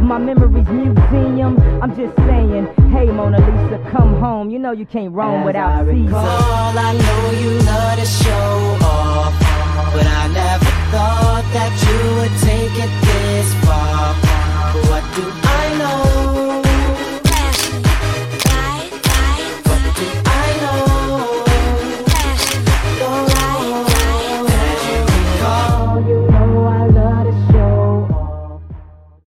of my memories museum. I'm just saying, hey Mona Lisa, come home. You know you can't roam without Caesar. I know you love to show off, but I never thought that you would take it this far. What do